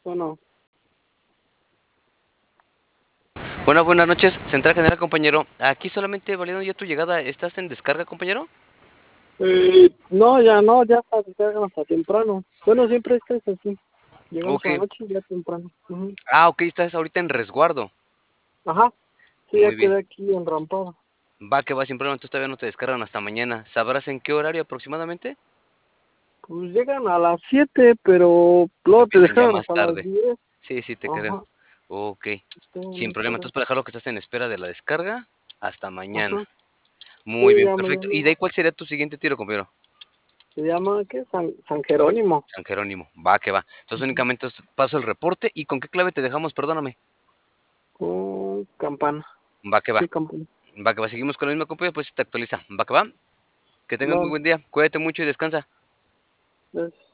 Bueno, Buenas noches, Central General, compañero. Aquí solamente validando ya tu llegada. ¿Estás en descarga, compañero? no, ya no, ya se cargan hasta temprano. Bueno, siempre es así. Llegamos Ok. a la noche y ya temprano. Ujú. Ok, estás ahorita en resguardo. Ajá, sí, ya Muy bien. quedé aquí enrampado. Va que va, sin problema, entonces todavía no te descargan hasta mañana. ¿Sabrás en qué horario aproximadamente? Pues llegan a las 7, pero luego te Empiezan ya dejaron más hasta las tarde. 10. Sí, sí, te creo. Ajá, Ok. está Sin muy problema, tarde. entonces para dejarlo que estás en espera de la descarga hasta mañana. Ajá, Muy sí, bien, ya perfecto. ¿Y de mañana. ahí cuál sería tu siguiente tiro, compañero? Se llama, ¿qué? San Jerónimo. San Jerónimo. Va que va. Entonces Ujú. únicamente paso el reporte. ¿Y con qué clave te dejamos? Perdóname. Con campana. Va que va. Sí, campana. Va que va. Seguimos con la misma compañía, pues se te actualiza. Va que va. Que tengas muy Va, buen día. Cuídate mucho y descansa. es